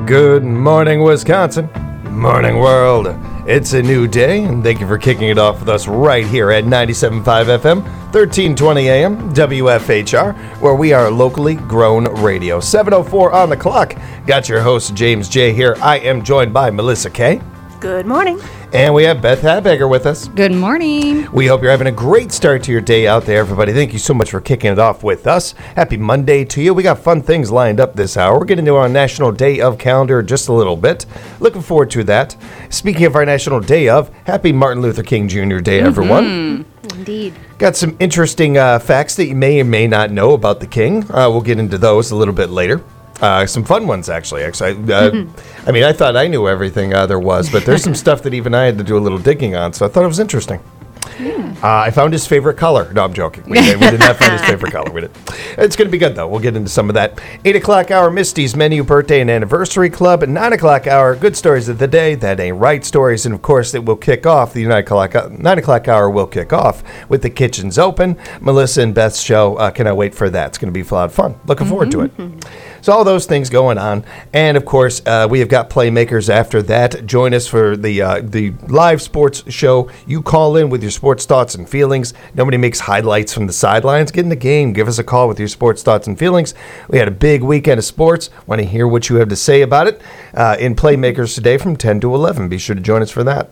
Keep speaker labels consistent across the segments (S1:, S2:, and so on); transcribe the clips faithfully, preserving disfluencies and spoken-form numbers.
S1: Good morning, Wisconsin. Morning, world. It's a new day, and thank you for kicking it off with us right here at ninety-seven point five F M, thirteen twenty A M, W F H R, where we are locally grown radio. seven oh four on the clock. Got your host, James J. here. I am joined by Melissa K.
S2: Good morning.
S1: And we have Beth Habegger with us.
S3: Good morning.
S1: We hope you're having a great start to your day out there, everybody. Thank you so much for kicking it off with us. Happy Monday to you. We got fun things lined up this hour. We're getting to our National Day of calendar just a little bit. Looking forward to that. Speaking of our National Day of, happy Martin Luther King Junior Day, everyone.
S2: Mm-hmm. Indeed.
S1: Got some interesting uh, facts that you may or may not know about the King. Uh, we'll get into those a little bit later. Uh, some fun ones, actually. Actually, uh, mm-hmm. I mean, I thought I knew everything uh, there was, but there's some stuff that even I had to do a little digging on, so I thought it was interesting. Yeah. Uh, I found his favorite color. No, I'm joking. We, we did not find his favorite color. We did. It's going to be good, though. We'll get into some of that. eight o'clock hour, Misty's Menu Birthday and Anniversary Club. At nine o'clock hour, Good Stories of the Day. That ain't right stories. And, of course, it will kick off. The nine o'clock, nine o'clock hour will kick off with The Kitchen's Open. Melissa and Beth's show. Uh, cannot wait for that. It's going to be a lot of fun. Looking mm-hmm. forward to it. So all those things going on. And, of course, uh, we have got Playmakers after that. Join us for the uh, the live sports show. You call in with your sports thoughts and feelings. Nobody makes highlights from the sidelines. Get in the game. Give us a call with your sports thoughts and feelings. We had a big weekend of sports. Want to hear what you have to say about it uh, in Playmakers today from ten to eleven. Be sure to join us for that.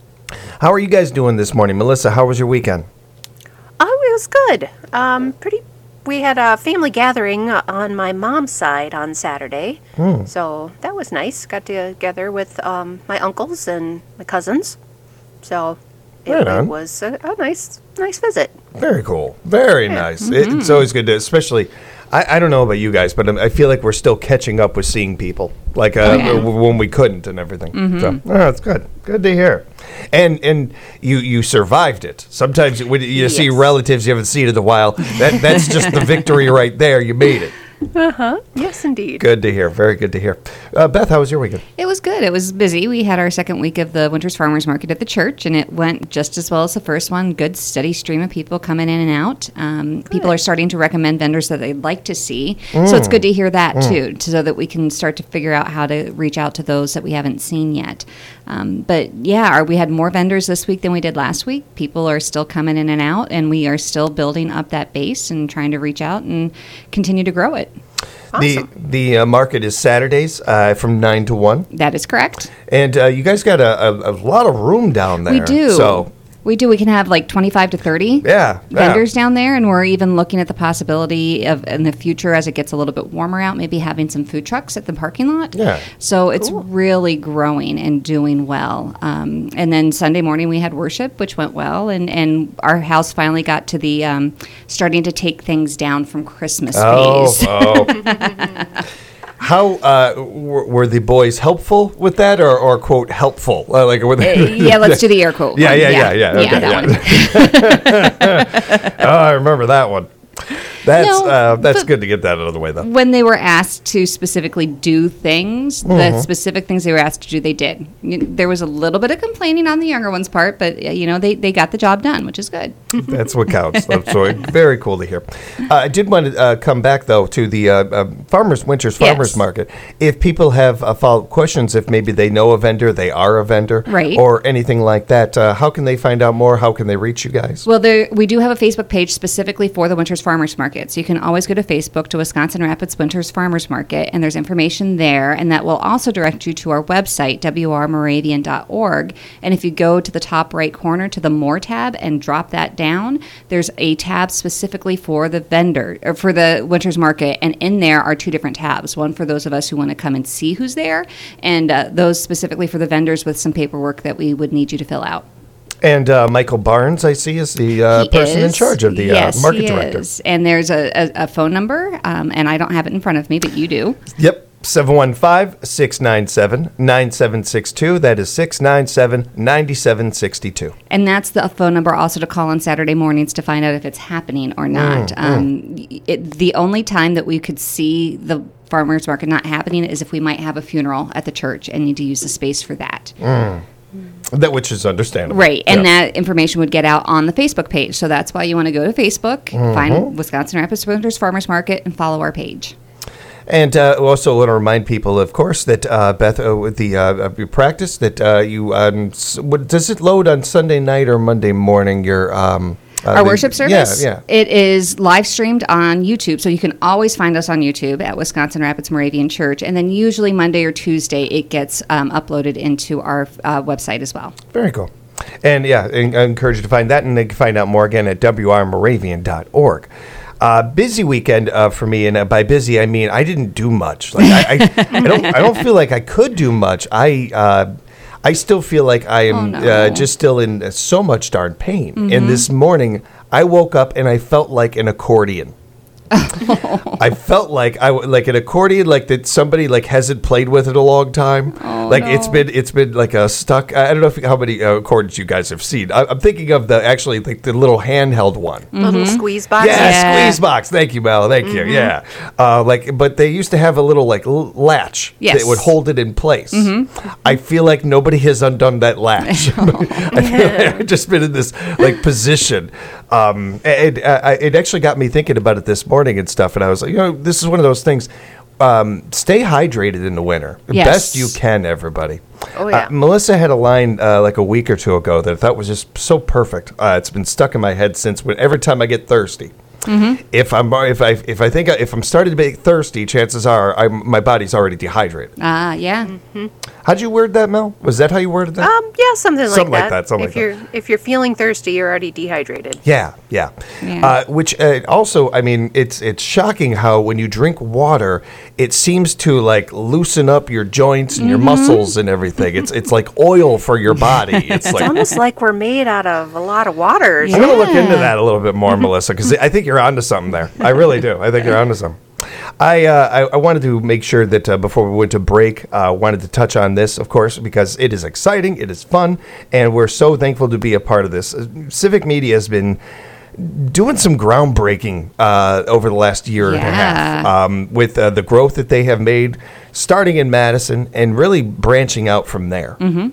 S1: How are you guys doing this morning? Melissa, how was your weekend?
S2: Oh, it was good. Um, pretty We had a family gathering on my mom's side on Saturday, hmm. so that was nice. Got together with um, my uncles and my cousins, so it, right it was a, a nice, nice visit.
S1: Very cool. Very yeah. nice. Mm-hmm. It, it's always good to, especially. I, I don't know about you guys, but I feel like we're still catching up with seeing people, like uh, oh, yeah. when we couldn't and everything. Mm-hmm. So, oh, that's good. Good to hear. And and you, you survived it. Sometimes when you yes. see relatives you haven't seen in a while, that that's just the victory right there. You made it.
S2: Uh-huh. Yes, indeed.
S1: Good to hear. Very good to hear. Uh, Beth, how was your weekend?
S3: It was good. It was busy. We had our second week of the Winters Farmers Market at the church, and it went just as well as the first one. Good, steady stream of people coming in and out. Um, people are starting to recommend vendors that they'd like to see. Mm. So it's good to hear that, mm. too, so that we can start to figure out how to reach out to those that we haven't seen yet. Um, but, yeah, our, we had more vendors this week than we did last week. People are still coming in and out, and we are still building up that base and trying to reach out and continue to grow it.
S2: Awesome.
S1: The the uh, market is Saturdays uh, from nine to one.
S3: That is correct.
S1: And uh, you guys got a, a, a lot of room down there.
S3: We do.
S1: So
S3: We do. We can have like twenty-five to thirty
S1: yeah,
S3: vendors
S1: yeah.
S3: down there, and we're even looking at the possibility of, in the future, as it gets a little bit warmer out, maybe having some food trucks at the parking lot.
S1: Yeah.
S3: So it's
S2: cool.
S3: really growing and doing well. Um, and then Sunday morning we had worship, which went well, and, and our house finally got to the um, starting to take things down from Christmas
S1: oh,
S3: phase.
S1: Oh. How uh, w- were the boys helpful with that, or, or quote, helpful? Uh, like, were they,
S3: uh, yeah, let's do the air quote.
S1: Yeah, yeah, yeah, yeah.
S3: Yeah,
S1: okay,
S3: that
S1: yeah.
S3: one.
S1: Oh, I remember that one. That's
S3: No,
S1: uh, that's good to get that out of the way, though.
S3: When they were asked to specifically do things,
S1: mm-hmm.
S3: the specific things they were asked to do, they did. There was a little bit of complaining on the younger one's part, but, you know, they, they got the job done, which is good.
S1: That's what counts. So very cool to hear. Uh, I did want to uh, come back, though, to the uh, uh, Farmers Winters Farmers
S3: Yes.
S1: Market. If people have uh, follow-up questions, if maybe they know a vendor, they are a vendor,
S3: Right.
S1: or anything like that, uh, how can they find out more? How can they reach you guys?
S3: Well, there, we do have a Facebook page specifically for the Winters Farmers Market, so you can always go to Facebook to Wisconsin Rapids Winters Farmers Market, and there's information there, and that will also direct you to our website, w r moravian dot org. And if you go to the top right corner to the More tab and drop that down, there's a tab specifically for the vendor, or for the Winters Market, and in there are two different tabs, one for those of us who want to come and see who's there, and uh, those specifically for the vendors with some paperwork that we would need you to fill out.
S1: And uh, Michael Barnes, I see, is the uh,
S3: He
S1: person in
S3: is.
S1: charge of the
S3: yes,
S1: uh, market
S3: he
S1: director.
S3: Is. And there's a, a, a phone number, um, and I don't have it in front of me, but you do.
S1: Yep, seven one five, six nine seven, nine seven six two. That is six nine seven, nine seven six two.
S3: And that's the phone number also to call on Saturday mornings to find out if it's happening or not. Mm, um, mm. It, the only time that we could see the farmers market not happening is if we might have a funeral at the church and need to use the space for that.
S1: Mm. That which is understandable.
S3: Right, and
S1: yeah.
S3: that information would get out on the Facebook page. So that's why you want to go to Facebook, mm-hmm. find Wisconsin Rapids Winters Farmers Market, and follow our page.
S1: And uh, also want to remind people, of course, that uh, Beth, uh, with the uh, your practice, that uh, you um, s- what, does it load on Sunday night or Monday morning? Your um, uh,
S3: Our
S1: the-
S3: worship service,
S1: Yeah, yeah.
S3: it is live streamed on YouTube, so you can always find us on YouTube at Wisconsin Rapids Moravian Church, and then usually Monday or Tuesday it gets um, uploaded into our uh, website as well.
S1: Very cool. And yeah, I I encourage you to find that, and they can find out more again at w r moravian dot org. Uh, busy weekend uh, for me, and uh, by busy I mean I didn't do much. Like I, I, I don't, I don't feel like I could do much. I, uh, I still feel like I am
S3: Oh, no.
S1: uh, just still in uh, so much darn pain. And this morning I woke up and I felt like an accordion. I felt like I w- like an accordion, like that somebody like hasn't played with it a long time. like it's
S3: no.
S1: been it's been like a stuck. I I don't know if, how many uh, accordions you guys have seen. I, I'm thinking of the actually like the little handheld one.
S2: Little squeeze box.
S1: Yeah,
S3: Yeah.
S1: squeeze box. Thank you, Mel. Thank you. Yeah, uh, like, but they used to have a little like l- latch
S3: Yes.
S1: that would hold it in place. I feel like nobody has undone that latch. I feel like I've just been in this like position. Um, it, uh, it actually got me thinking about it this morning and stuff. And I was like, you know, this is one of those things. Um, stay hydrated in the winter,
S3: Yes.
S1: best you can, everybody.
S2: Oh, yeah.
S1: Uh, Melissa had a line uh, like a week or two ago that I thought was just so perfect. Uh, it's been stuck in my head since when every time I get thirsty. If I'm if I if I think I, if I'm starting to get thirsty, chances are I'm, my body's already dehydrated.
S3: Ah, yeah.
S1: How'd you word that, Mel? Was that how you worded that?
S2: Um, yeah, something like
S1: Something like
S2: that.
S1: that, something
S2: if
S1: like
S2: you're if you're feeling thirsty, you're already dehydrated.
S1: Yeah, yeah.
S3: Yeah.
S1: Uh, which uh, also, I mean, it's it's shocking how when you drink water, it seems to like loosen up your joints and your muscles and everything. It's it's like oil for your body. It's
S2: It's
S1: like
S2: almost like we're made out of a lot of water.
S1: I'm gonna look into that a little bit more, Melissa, because I think you're onto something there. I really do. I think you're onto something. I, uh, I I wanted to make sure that uh, before we went to break, uh, wanted to touch on this, of course, because it is exciting, it is fun, and we're so thankful to be a part of this. Uh, Civic Media has been doing some groundbreaking uh, over the last year and a half
S3: Yeah.
S1: um, with uh, the growth that they have made, starting in Madison and really branching out from there.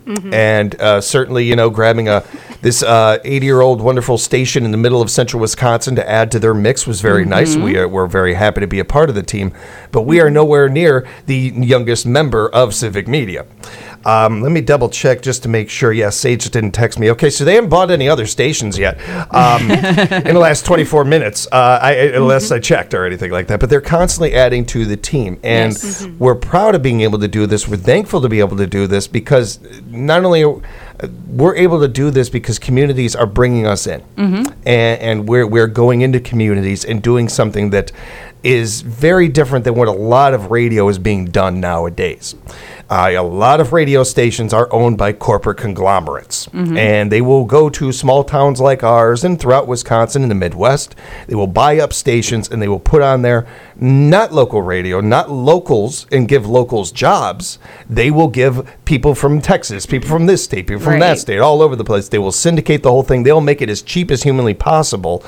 S1: And uh, certainly, you know, grabbing a this eighty-year-old wonderful station in the middle of central Wisconsin to add to their mix was very nice. We are, we're very happy to be a part of the team, but we are nowhere near the youngest member of Civic Media. Um, let me double check just to make sure. Yeah, Sage didn't text me. Okay, so they haven't bought any other stations yet um, in the last twenty-four minutes, uh, I, unless I checked or anything like that. But they're constantly adding to the team, and
S3: Yes.
S1: we're proud of being able to do this. We're thankful to be able to do this because not only are, uh, we're able to do this because communities are bringing us in, and, and we're we're going into communities and doing something that is very different than what a lot of radio is being done nowadays. Uh, a lot of radio stations are owned by corporate conglomerates, and they will go to small towns like ours and throughout Wisconsin and the Midwest. They will buy up stations and they will put on there not local radio, not locals, and give locals jobs. They will give people from Texas, people from this state, people from that
S3: Right.
S1: state, all over the place. They will syndicate the whole thing. They'll make it as cheap as humanly possible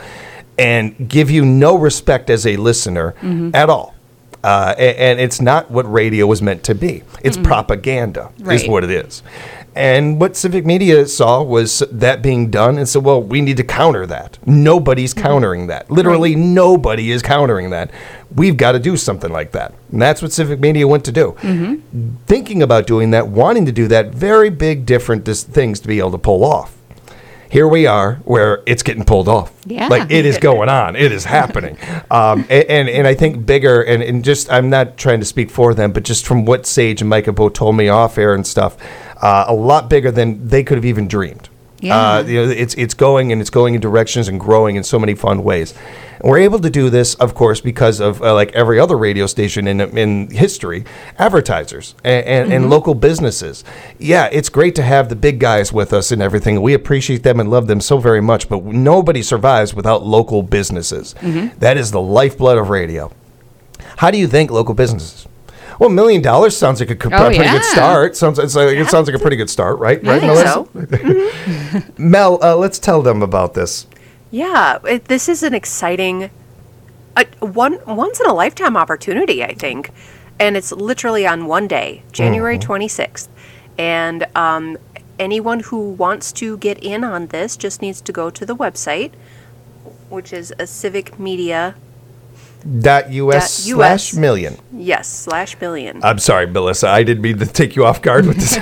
S1: and give you no respect as a listener at all. Uh, a- and it's not what radio was meant to be. It's propaganda, is
S3: Right.
S1: what it is. And what Civic Media saw was that being done and said, well, we need to counter that. Nobody's countering that. Literally, nobody is countering that. We've got to do something like that. And that's what Civic Media went to do. Thinking about doing that, wanting to do that, very big, different dis- things to be able to pull off. Here we are where it's getting pulled off.
S3: Yeah.
S1: Like it is going on. It is happening. Um, a- and, and I think bigger, and, and just, I'm not trying to speak for them, but just from what Sage and Micah both told me off air and stuff, uh, a lot bigger than they could have even dreamed.
S3: Yeah.
S1: Uh, you know, it's it's going and it's going in directions and growing in so many fun ways. And we're able to do this, of course, because of uh, like every other radio station in in history, advertisers and, and, and local businesses. Yeah, it's great to have the big guys with us and everything. We appreciate them and love them so very much. But nobody survives without local businesses. That is the lifeblood of radio. How do you think local businesses? Well, million dollars sounds like a, co-
S3: Oh,
S1: a pretty
S3: yeah.
S1: good start. Sounds it's like, it sounds like a pretty good start, right?
S2: I
S1: right,
S2: think
S1: Melissa?
S2: so.
S1: Mel, uh, let's tell them about this.
S2: Yeah, it, this is an exciting, a, one once in a lifetime opportunity, I think, and it's literally on one day, January twenty-sixth, and um, anyone who wants to get in on this just needs to go to the website, which is a Civic Media
S1: Dot US
S2: Dot
S1: slash
S2: US.
S1: million.
S2: Yes, slash million.
S1: I'm sorry, Melissa. I didn't mean to take you off guard with this.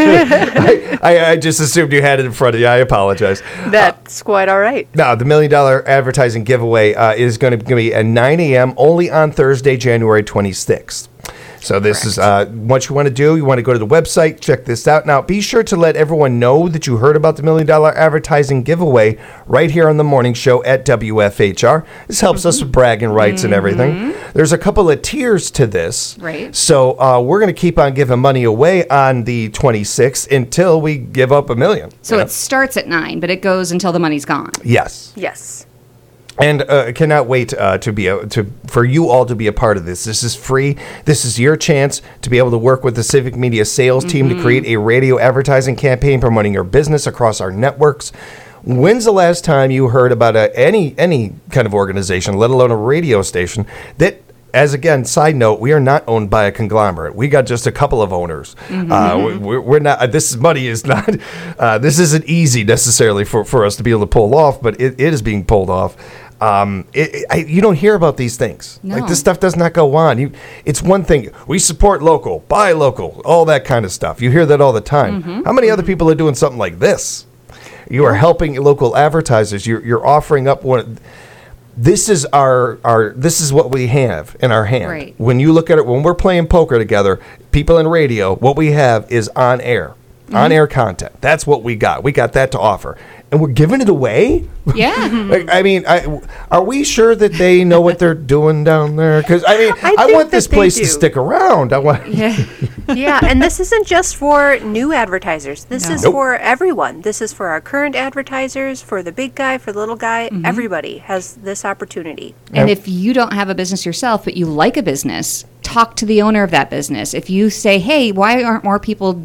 S1: I, I, I just assumed you had it in front of you. I apologize.
S2: That's uh, quite all right.
S1: Now, the Million Dollar Advertising Giveaway uh, is going to be at nine a.m. only on Thursday, January twenty-sixth. So this Correct. is uh, what you want to do. You want to go to the website, check this out. Now, be sure to let everyone know that you heard about the Million Dollar Advertising Giveaway right here on the morning show at W F H R. This helps mm-hmm. us with bragging rights mm-hmm. and everything. There's a couple of tiers to this.
S3: Right.
S1: So uh, we're going to keep on giving money away on the twenty-sixth until we give up a million.
S3: So it know? starts at nine, but it goes until the money's gone.
S1: Yes.
S2: Yes.
S1: And uh, cannot wait uh, to be a, to for you all to be a part of this. This is free. This is your chance to be able to work with the Civic Media sales team mm-hmm. to create a radio advertising campaign promoting your business across our networks. When's the last time you heard about a, any any kind of organization, let alone a radio station, that, as again, side note, we are not owned by a conglomerate. We got just a couple of owners. Mm-hmm. Uh, we, we're not. This money is not. Uh, this isn't easy necessarily for, for us to be able to pull off, but it, it is being pulled off. Um, it, it, I, you don't hear about these things.
S3: No.
S1: Like, this stuff does not go on. You, it's one thing. We support local, buy local, all that kind of stuff. You hear that all the time. Mm-hmm. How many mm-hmm. other people are doing something like this? You are helping local advertisers. You're, you're offering up one. This is our, our. This is what we have in our hand.
S3: Right.
S1: When you look at it, when we're playing poker together, people in radio, what we have is on air, mm-hmm. on air content. That's what we got. We got that to offer. And we're giving it away?
S3: Yeah.
S1: Like, I mean, I, are we sure that they know what they're doing down there? Because, I mean, I, I want this place to stick around. I want.
S2: Yeah. Yeah, and this isn't just for new advertisers. This no. is nope. for everyone. This is for our current advertisers, for the big guy, for the little guy. Mm-hmm. Everybody has this opportunity.
S3: And yep. if you don't have a business yourself, but you like a business, talk to the owner of that business. If you say, hey, why aren't more people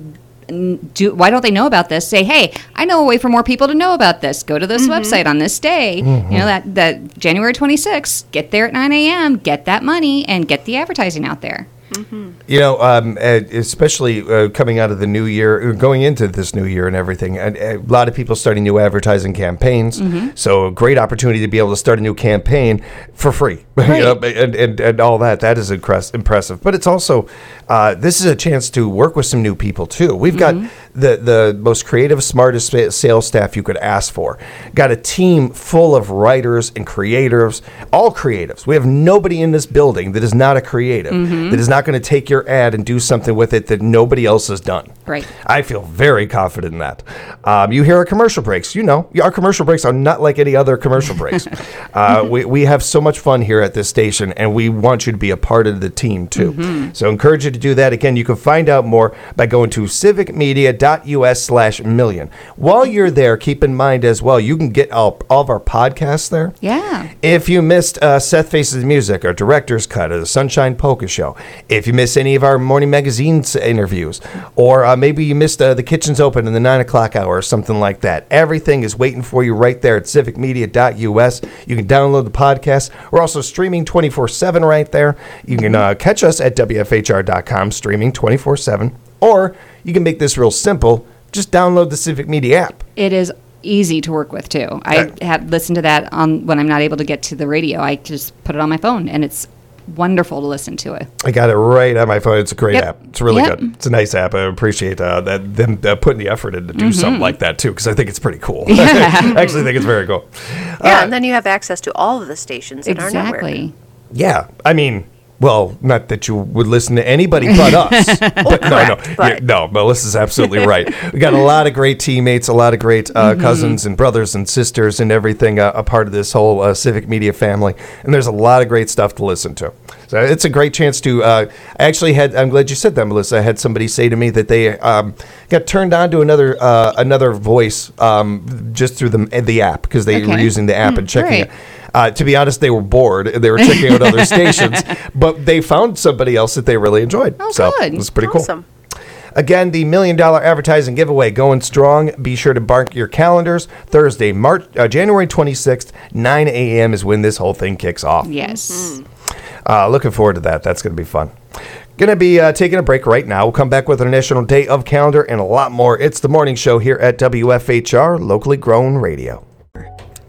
S3: Do, why don't they know about this? Say, hey, I know a way for more people to know about this. Go to this mm-hmm. website on this day. Mm-hmm. You know, that, that January twenty-sixth, get there at nine a.m., get that money, and get the advertising out there.
S1: Mm-hmm. You know, um, especially uh, coming out of the new year, going into this new year and everything, and a lot of people starting new advertising campaigns. Mm-hmm. So a great opportunity to be able to start a new campaign for free, right. you know, and, and, and all that. That is impressive. But it's also, uh, this is a chance to work with some new people, too. We've mm-hmm. got the, the most creative, smartest sales staff you could ask for. Got a team full of writers and creatives, all creatives. We have nobody in this building that is not a creative, mm-hmm. that is not going to take your ad and do something with it that nobody else has done.
S3: Right.
S1: I feel very confident in that. Um, you hear our commercial breaks. You know, our commercial breaks are not like any other commercial breaks. uh, we, we have so much fun here at this station, and we want you to be a part of the team, too. Mm-hmm. So I encourage you to do that. Again, you can find out more by going to civicmedia.us slash million. While you're there, keep in mind as well, you can get all, all of our podcasts there.
S3: Yeah.
S1: If you missed uh, Seth Faces Music, our Director's Cut, or the Sunshine Polka Show, if you missed any of our morning magazines interviews, or uh, maybe you missed uh, the Kitchen's Open in the nine o'clock hour or something like that, everything is waiting for you right there at civicmedia.us. You can download the podcast. We're also streaming twenty-four seven right there. You can uh, catch us at W F H R dot com, streaming twenty-four seven, or you can make this real simple. Just download the Civic Media app.
S3: It is easy to work with, too. I have listened to that on when I'm not able to get to the radio. I just put it on my phone, and it's wonderful to listen to it.
S1: I got it right on my phone. It's a great
S3: yep.
S1: app. It's really
S3: yep.
S1: good. It's a nice app. I appreciate uh, that them uh, putting the effort in to do mm-hmm. something like that, too, because I think it's pretty cool.
S3: Yeah.
S1: I actually think it's very cool.
S2: Yeah,
S1: uh,
S2: and then you have access to all of the stations in
S3: exactly.
S2: our network.
S1: Yeah. I mean, well, not that you would listen to anybody but us. But no, no, yeah, no. Melissa's absolutely right. We got a lot of great teammates, a lot of great uh, mm-hmm. cousins and brothers and sisters and everything uh, a part of this whole uh, Civic Media family. And there's a lot of great stuff to listen to. So it's a great chance to. Uh, I actually had. I'm glad you said that, Melissa. I had somebody say to me that they um, got turned on to another uh, another voice um, just through the the app because they
S3: okay.
S1: were using the app
S3: mm,
S1: and checking
S3: great.
S1: it. Uh, to be honest, they were bored. They were checking out other stations, but they found somebody else that they really enjoyed.
S3: Oh,
S1: so
S3: good.
S1: it was pretty
S2: awesome.
S1: cool. Again, the Million Dollar Advertising Giveaway going strong. Be sure to mark your calendars. Thursday, March, uh, January twenty-sixth, nine a.m. is when this whole thing kicks off.
S3: Yes.
S2: Mm-hmm.
S1: Uh, looking forward to that. That's going to be fun. Going to be uh, taking a break right now. We'll come back with our National Day of Calendar and a lot more. It's the morning show here at W F H R, locally grown radio.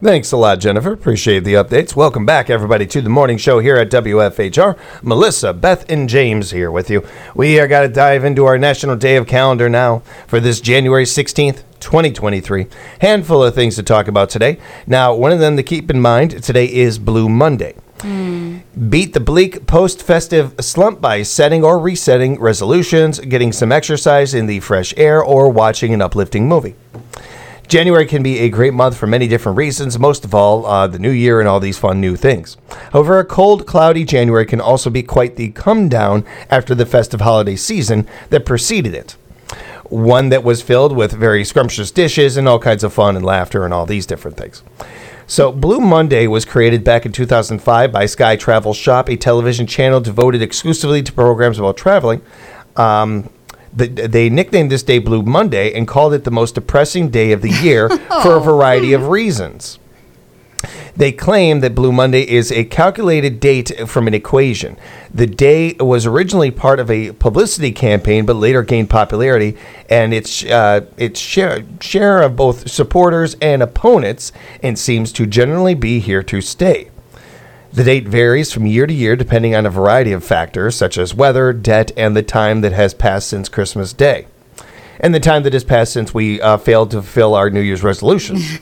S1: Thanks a lot, Jennifer. Appreciate the updates. Welcome back, everybody, to the morning show here at W F H R. Melissa, Beth, and James here with you. We are got to dive into our National Day of Calendar now for this January sixteenth, twenty twenty-three. Handful of things to talk about today. Now, one of them to keep in mind, today is Blue Monday. Mm. Beat the bleak post-festive slump by setting or resetting resolutions, getting some exercise in the fresh air, or watching an uplifting movie. January can be a great month for many different reasons, most of all, uh, the new year and all these fun new things. However, a cold, cloudy January can also be quite the come-down after the festive holiday season that preceded it. One that was filled with very scrumptious dishes and all kinds of fun and laughter and all these different things. So, Blue Monday was created back in two thousand five by Sky Travel Shop, a television channel devoted exclusively to programs about traveling. Um... The, they nicknamed this day Blue Monday and called it the most depressing day of the year for a variety of reasons. They claim that Blue Monday is a calculated date from an equation. The day was originally part of a publicity campaign, but later gained popularity, and its uh, its share, share of both supporters and opponents, and seems to generally be here to stay. The date varies from year to year depending on a variety of factors, such as weather, debt, and the time that has passed since Christmas Day, and the time that has passed since we uh, failed to fulfill our New Year's resolutions.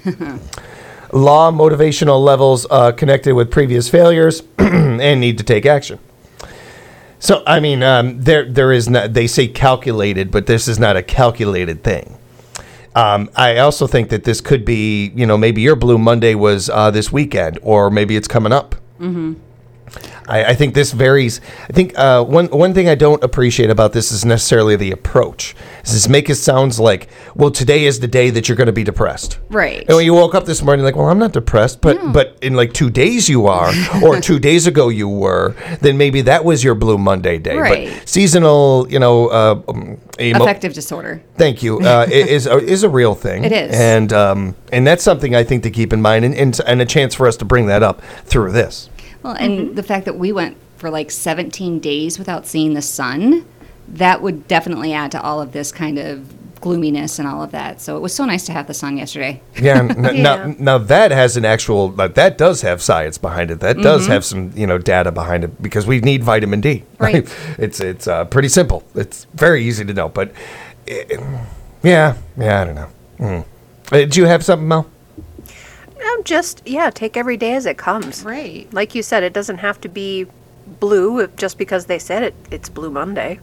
S1: Law motivational levels uh, connected with previous failures and need to take action. So, I mean, um, there there is not, they say calculated, but this is not a calculated thing. Um, I also think that this could be, you know, maybe your Blue Monday was uh, this weekend, or maybe it's coming up. Mm-hmm. I, I think this varies. I think uh, one one thing I don't appreciate about this is necessarily the approach. Is this make it sounds like, well, today is the day that you're going to be depressed.
S3: Right.
S1: And when you woke up this morning, like, well, I'm not depressed, but no. but in like two days you are, or two days ago you were, then maybe that was your Blue Monday day.
S3: Right.
S1: But seasonal, you know, uh, um, emo-
S3: affective disorder.
S1: Thank you. Uh, is a, is a real thing.
S3: It is,
S1: and um, and that's something I think to keep in mind, and, and and a chance for us to bring that up through this.
S3: Well, and mm-hmm. the fact that we went for like seventeen days without seeing the sun, that would definitely add to all of this kind of gloominess and all of that. So it was so nice to have the sun yesterday.
S1: Yeah. N- yeah. Now, now that has an actual, uh, that does have science behind it. That mm-hmm. does have some, you know, data behind it, because we need vitamin D.
S3: Right.
S1: it's it's uh, pretty simple. It's very easy to know. But it, yeah, yeah, I don't know. Mm. Uh, did you have something, Mel?
S2: Um, just, yeah, take every day as it comes.
S3: Right.
S2: Like you said, it doesn't have to be blue just because they said it. It's Blue Monday.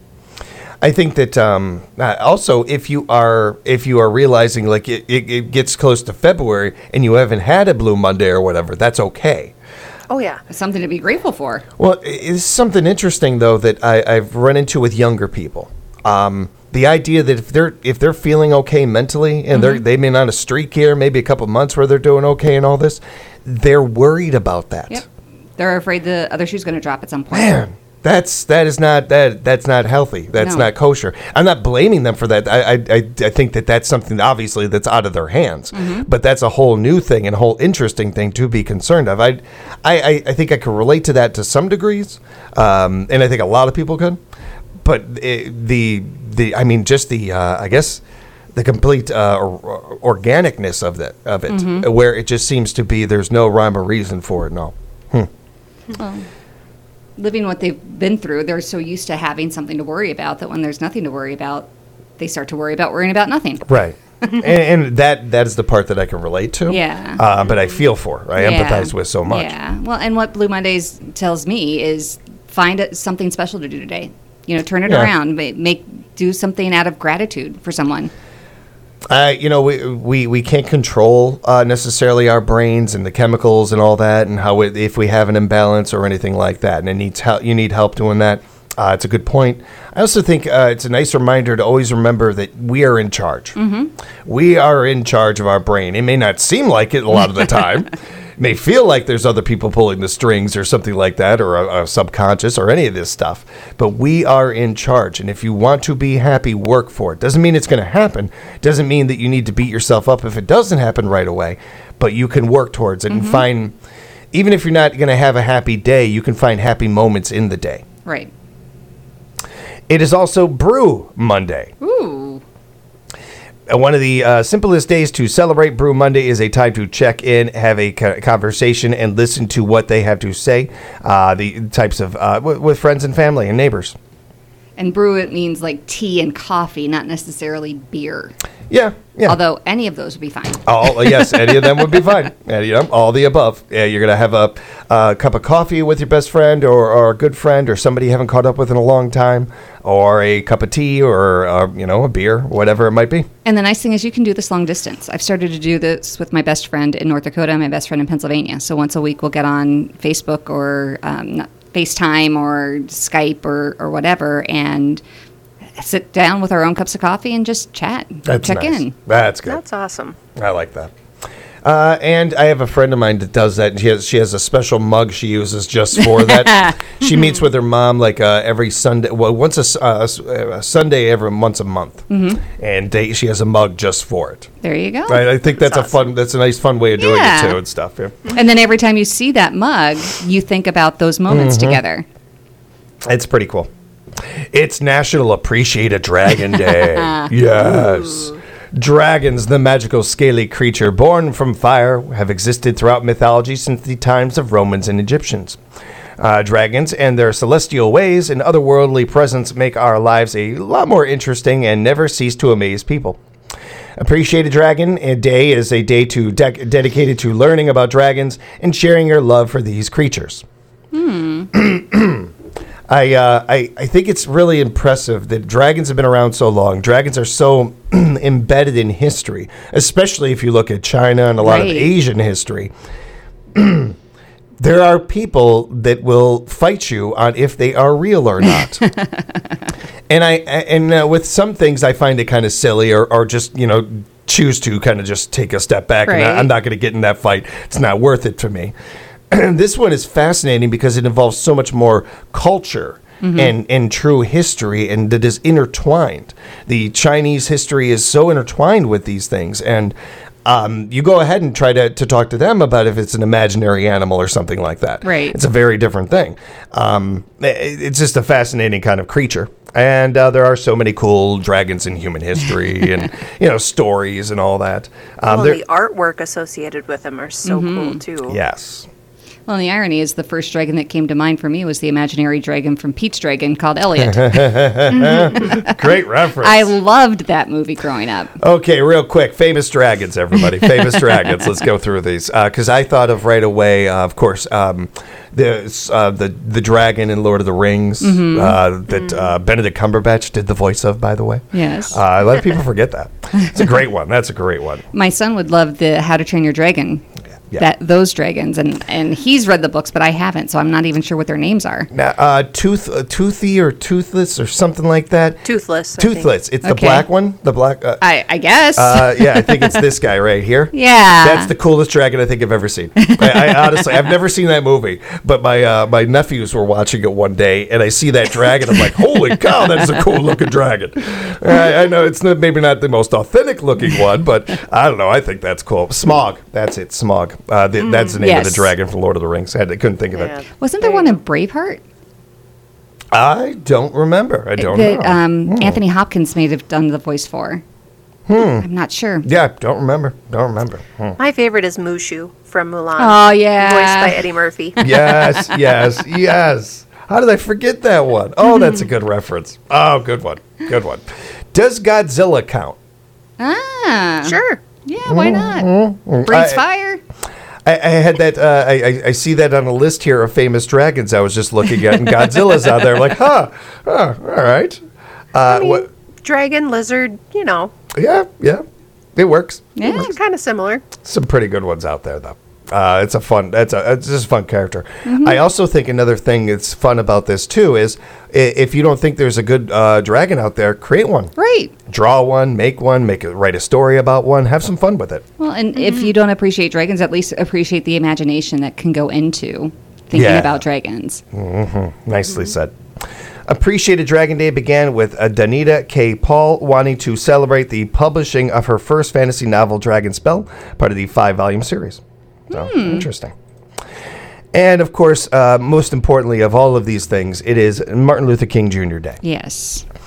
S1: I think that um, uh, also if you are if you are realizing like it, it, it gets close to February and you haven't had a Blue Monday or whatever, that's okay.
S2: Oh, yeah.
S3: Something to be grateful for.
S1: Well, it's something interesting, though, that I, I've run into with younger people. Um, the idea that if they're if they're feeling okay mentally, and mm-hmm. they're they may on a streak here, maybe a couple months where they're doing okay and all this, they're worried about that.
S3: Yep. They're afraid the other shoe's going to drop at some point.
S1: Man, that's that is not that that's not healthy. That's
S3: No.
S1: not kosher. I'm not blaming them for that. I I I I think that that's something obviously that's out of their hands.
S3: Mm-hmm.
S1: But that's a whole new thing and a whole interesting thing to be concerned of. I I I think I can relate to that to some degrees, um, and I think a lot of people can. But it, the the I mean just the uh, I guess the complete uh, or, organicness of that of it,
S3: Mm-hmm.
S1: where it just seems to be there's no rhyme or reason for it. No. Hmm.
S3: Well, living what they've been through, they're so used to having something to worry about that when there's nothing to worry about, they start to worry about worrying about nothing.
S1: Right. and, and that that is the part that I can relate to.
S3: Yeah.
S1: Uh, but I feel for, I
S3: Yeah.
S1: empathize with so much.
S3: Yeah. Well, and what Blue Mondays tells me is find it- something special to do today. You know, turn it
S1: Yeah.
S3: around, ma- make do something out of gratitude for someone.
S1: Uh, you know, we we, we can't control uh, necessarily our brains and the chemicals and all that, and how it, if we have an imbalance or anything like that, and it needs help. You need help doing that. Uh, it's a good point. I also think uh, it's a nice reminder to always remember that we are in charge. Mm-hmm. We are in charge of our brain. It may not seem like it a lot of the time. It may feel like there's other people pulling the strings or something like that, or a, a subconscious or any of this stuff. But we are in charge. And if you want to be happy, work for it. Doesn't mean it's going to happen. Doesn't mean that you need to beat yourself up if it doesn't happen right away. But you can work towards it mm-hmm. and find, even if you're not going to have a happy day, you can find happy moments in the day.
S3: Right.
S1: It is also Brew Monday.
S3: Ooh.
S1: Uh, One of the uh, simplest days to celebrate Brew Monday is a time to check in, have a co- conversation, and listen to what they have to say. Uh, the types of uh, w- with friends and family and neighbors.
S3: And brew, it means like tea and coffee, not necessarily beer.
S1: Yeah, yeah.
S3: Although any of those would be fine.
S1: All yes, any of them would be fine. Any of them, all the above. Yeah, you're gonna have a, a cup of coffee with your best friend, or, or a good friend, or somebody you haven't caught up with in a long time, or a cup of tea, or uh, you know, a beer, whatever it might be.
S3: And the nice thing is you can do this long distance. I've started to do this with my best friend in North Dakota and my best friend in Pennsylvania. So once a week we'll get on Facebook or um, not FaceTime or Skype or, or whatever and sit down with our own cups of coffee and just chat.
S1: That's
S3: check
S1: nice.
S3: in.
S1: That's good.
S2: That's awesome.
S1: I like that. Uh, and I have a friend of mine that does that. And she has she has a special mug she uses just for that. She meets with her mom like uh, every Sunday. Well, once a, s- uh, s- uh, a Sunday every once a month, mm-hmm. and they, she has a mug just for it.
S3: There you go.
S1: Right? I think that's,
S2: That's
S1: a fun. That's a nice, fun way of doing
S3: Yeah.
S1: it too and stuff. Yeah.
S3: And then every time you see that mug, you think about those moments
S1: Mm-hmm.
S3: together.
S1: It's pretty cool. It's National Appreciate a Dragon Day. Yes. Dragons, the magical scaly creature born from fire, have existed throughout mythology since the times of Romans and Egyptians. Uh, dragons and their celestial ways and otherworldly presence make our lives a lot more interesting and never cease to amaze people. Appreciate a Dragon a Day is a day to dec- dedicated to learning about dragons and sharing your love for these creatures. I, uh, I I think it's really impressive that dragons have been around so long. Dragons are so embedded in history, especially if you look at China and a lot
S3: Right.
S1: of Asian history. There are people that will fight you on if they are real or not. And I and uh, with some things I find it kind of silly, or, or just you know choose to kind of just take a step back. And I,
S3: Right.
S1: I'm not going to get in that fight. It's not worth it for me. This one is fascinating because it involves so much more culture and, and true history, and that is intertwined. The Chinese history is so intertwined with these things, and um, you go ahead and try to, to talk to them about if it's an imaginary animal or something like that.
S3: Right.
S1: It's a very different thing. Um, it- it's just a fascinating kind of creature. And uh, there are so many cool dragons in human history and, you know, stories and all that. Um,
S2: Well,
S1: there-
S2: the artwork associated with them are so cool too.
S1: yes.
S3: Well, and the irony is the first dragon that came to mind for me was the imaginary dragon from Pete's Dragon called Elliot.
S1: Great reference.
S3: I loved that movie growing up.
S1: Okay, real quick. Famous dragons, everybody. Famous dragons. Let's go through these. Because I thought of right away, uh, of course, um, the, uh, the the dragon in Lord of the Rings uh, that uh, Benedict Cumberbatch did the voice of, by the way.
S3: Yes.
S1: Uh, a lot of people forget that. It's a great one. That's a great one.
S3: My son would love the How to Train Your Dragon.
S1: Yeah.
S3: That those dragons, and and he's read the books, but I haven't, so I'm not even sure what their names are.
S1: Now, uh, tooth, uh, toothy or toothless or something like that.
S2: Toothless. I think.
S1: Toothless. It's the
S3: Okay.
S1: black one. The black. Uh,
S3: I I guess.
S1: uh, yeah, I think it's this guy right here.
S3: Yeah.
S1: That's the coolest dragon I think I've ever seen. I, I honestly, I've never seen that movie, but my uh, my nephews were watching it one day, and I see that dragon. I'm like, holy cow, that is a cool looking dragon. I, I know it's not, maybe not the most authentic looking one, but I don't know. I think that's cool. Smog. That's it. Smog. Uh, the, that's the name of
S3: Yes.
S1: the dragon from Lord of the Rings. I, had, I couldn't think of
S2: Yeah.
S1: it.
S3: Wasn't there
S2: There
S3: one
S2: you
S3: in Braveheart
S1: I don't remember. I don't
S3: that
S1: know.
S3: um, Anthony Hopkins may have done the voice for? Hmm. I'm not sure.
S1: Yeah, don't remember. Don't remember. Hmm.
S2: My favorite is Mushu from Mulan.
S3: Oh yeah.
S2: Voiced by Eddie Murphy.
S1: Yes, yes, yes. How did I forget that one? Oh, that's a good reference. Oh, good one. Good one. Does Godzilla count?
S3: Ah.
S2: Sure.
S3: Yeah. Why not? Breathes
S1: I-
S3: fire.
S1: I, I had that. Uh, I, I I see that on a list here of famous dragons. I was just looking at, and Godzilla's out there. Like, huh? huh all right. Uh,
S2: I mean,
S1: what?
S2: dragon, lizard, you know,
S1: Yeah, yeah. It works.
S3: Yeah.
S2: kind of similar.
S1: Some pretty good ones out there, though. Uh, it's a fun. That's a. It's just a fun character.
S3: Mm-hmm.
S1: I also think another thing that's fun about this too is i- if you don't think there's a good uh, dragon out there, create one.
S3: Right.
S1: Draw one, make one, make a, write a story about one. Have some fun with it.
S3: Well, and if you don't appreciate dragons, at least appreciate the imagination that can go into thinking
S1: Yeah.
S3: about dragons.
S1: Nicely said. Appreciated Dragon Day began with uh, Danita K. Paul wanting to celebrate the publishing of her first fantasy novel, Dragon Spell, part of the five-volume series. So, interesting. And, of course, uh, most importantly of all of these things, it is Martin Luther King Junior Day.
S3: Yes.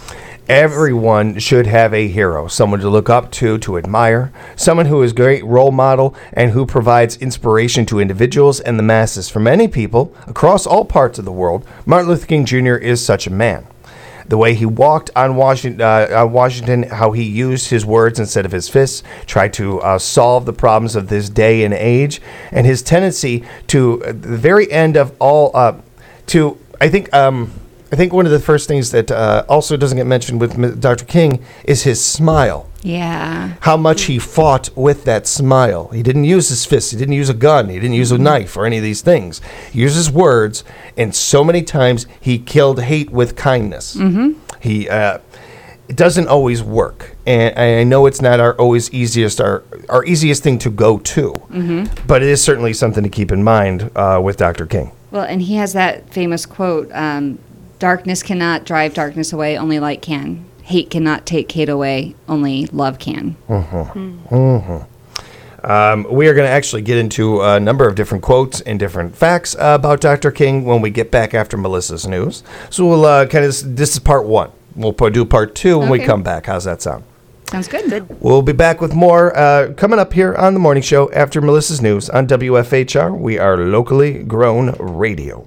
S1: Everyone should have a hero, someone to look up to, to admire, someone who is a great role model and who provides inspiration to individuals and the masses. For many people across all parts of the world, Martin Luther King Junior is such a man. The way he walked on Washington, uh, on Washington, how he used his words instead of his fists, tried to uh, solve the problems of this day and age, and his tendency to, at the very end of all, uh, to, I think, um, I think one of the first things that uh, also doesn't get mentioned with Doctor King is his smile.
S3: Yeah.
S1: How much he fought with that smile. He didn't use his fists. He didn't use a gun. He didn't use a knife or any of these things. He used his words, and so many times he killed hate with kindness. Mm-hmm. He, uh, it doesn't always work, and I know it's not our always easiest our our easiest thing to go to, mm-hmm. but it is certainly something to keep in mind uh, with Doctor King.
S3: Well, and he has that famous quote: um, "Darkness cannot drive darkness away; only light can. Hate cannot take hate away; only love can."
S1: Mm-hmm. Mm-hmm. Um, we are going to actually get into a number of different quotes and different facts uh, about Doctor King when we get back after Melissa's news. So we'll uh, kind of this is part one. We'll do part two when
S3: Okay.
S1: we come back. How's that sound?
S3: Sounds good. Good.
S1: We'll be back with more uh, coming up here on the morning show after Melissa's news on W F H R. We are locally grown radio.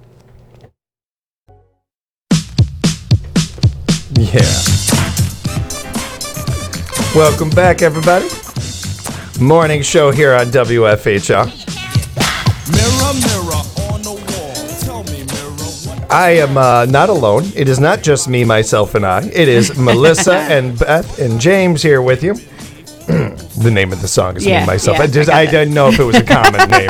S1: Yeah. Welcome back, everybody. Morning show here on W F H R.
S4: Mirror, mirror on the wall. Tell me, mirror, what
S1: I am uh, not alone. It is not just me, myself, and I. It is Melissa and Beth and James here with you. The name of the song is
S3: Yeah,
S1: me, myself.
S3: yeah,
S1: I, just,
S3: I got
S1: I
S3: that.
S1: didn't know if it was a common name.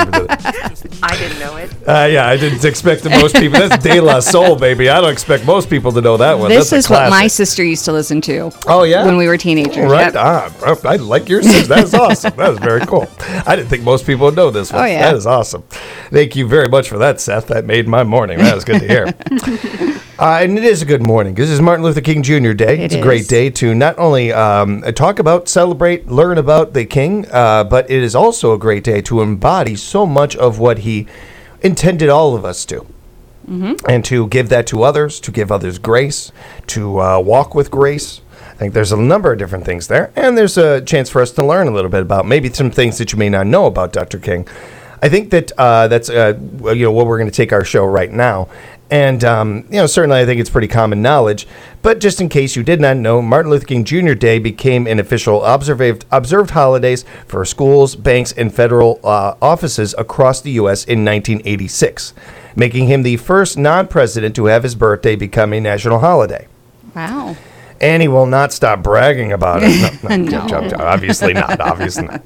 S2: I didn't know it.
S1: Uh, yeah, I didn't expect that most people. That's De La Soul, baby. I don't expect most people to know that one.
S3: This
S1: That's
S3: is
S1: a
S3: what my
S1: classic.
S3: sister used to listen to.
S1: Oh, yeah?
S3: When we were teenagers.
S1: Right
S3: Yep.
S1: on. Oh, I like your sister. That is awesome. That is very cool. I didn't think most people would know this one.
S3: Oh, yeah.
S1: That is awesome. Thank you very much for that, Seth. That made my morning. That was good to hear. Uh, and it is a good morning. This is Martin Luther King Junior Day.
S3: It
S1: it's a great
S3: is.
S1: day to not only um, talk about, celebrate, learn about the King, uh, but it is also a great day to embody so much of what he intended all of us to. Mm-hmm. And to give that to others, to give others grace, to uh, walk with grace. I think there's a number of different things there. And there's a chance for us to learn a little bit about maybe some things that you may not know about Doctor King. I think that uh, that's uh, you know what we're going to take our show right now. And, um, you know, certainly I think it's pretty common knowledge. But just in case you did not know, Martin Luther King Junior Day became an official observed, observed holidays for schools, banks, and federal uh, offices across the U S in nineteen eighty-six, making him the first non-president to have his birthday become a national holiday.
S3: Wow.
S1: And he will not stop bragging about it. No, no,
S3: No.
S1: joke, joke. Obviously not. Obviously not.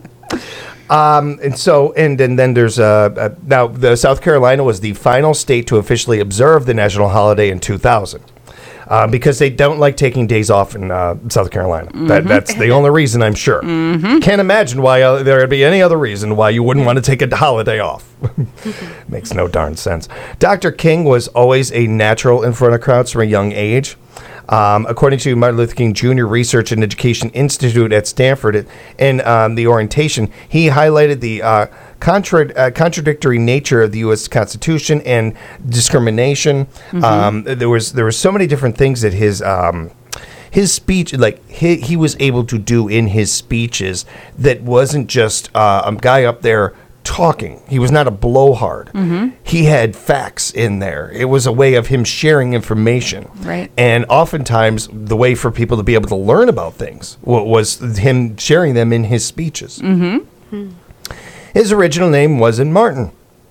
S1: Um, and so, and, and then there's, uh, uh, now, the South Carolina was the final state to officially observe the national holiday in two thousand. Uh, because they don't like taking days off in uh, South Carolina.
S3: Mm-hmm.
S1: That, that's the only reason, I'm sure. Mm-hmm. Can't imagine why uh, there would be any other reason why you wouldn't want to take a holiday off. Makes no darn sense. Doctor King was always a natural in front of crowds from a young age. Um, according to Martin Luther King Junior Research and Education Institute at Stanford, in um, the orientation, he highlighted the uh, contra- uh, contradictory nature of the U S Constitution and discrimination. Mm-hmm. Um, there was there were so many different things that his um, his speech, like he, he was able to do in his speeches, that wasn't just uh, a guy up there talking. He was not a blowhard. Mm-hmm. He had facts in there. It was a way of him sharing information.
S3: Right.
S1: And oftentimes, the way for people to be able to learn about things wa- was him sharing them in his speeches. Mm-hmm. His original name wasn't Martin.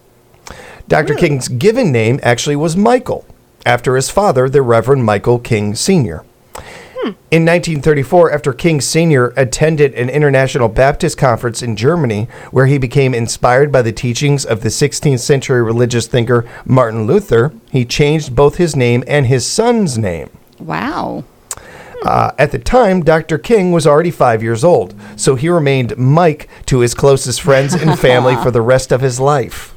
S1: Doctor
S2: Really?
S1: King's given name actually was Michael, after his father, the Reverend Michael King Senior In nineteen thirty-four, after King Senior attended an international Baptist conference in Germany, where he became inspired by the teachings of the sixteenth century religious thinker Martin Luther, he changed both his name and his son's name.
S3: Wow.
S1: Uh, at the time, Doctor King was already five years old, so he remained Mike to his closest friends and family for the rest of his life.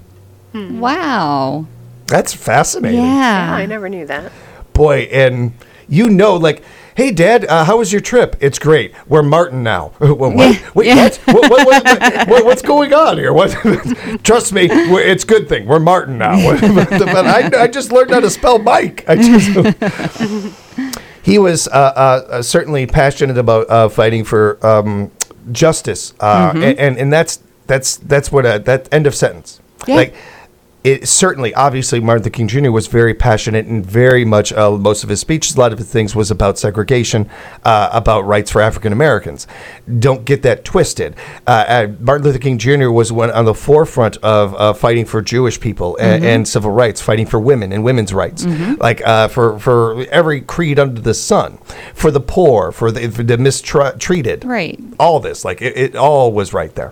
S3: Wow.
S1: That's fascinating.
S2: Yeah,
S3: Yeah.
S2: I never knew that.
S1: Boy, and you know, like, hey, Dad, uh, how was your trip? It's great. We're Martin now. Well, what?
S3: Yeah,
S1: Wait,
S3: yeah.
S1: what? What, what, what, what? What's going on here? What? Trust me, we're, it's a good thing. We're Martin now. But I, I just learned how to spell Mike. I just... He was uh, uh, certainly passionate about uh, fighting for um, justice, uh,
S3: Mm-hmm.
S1: and, and and that's that's that's what a, that end of sentence.
S3: Yeah.
S1: Like, it certainly, obviously, Martin Luther King Junior was very passionate and very much, uh, most of his speeches, a lot of his things was about segregation, uh, about rights for African Americans. Don't get that twisted. Uh, uh, Martin Luther King Junior was one on the forefront of uh, fighting for Jewish people and, and civil rights, fighting for women and women's rights, like uh, for, for every creed under the sun, for the poor, for the, for the mistreated.
S3: Right.
S1: All this, like, it, it all was right there.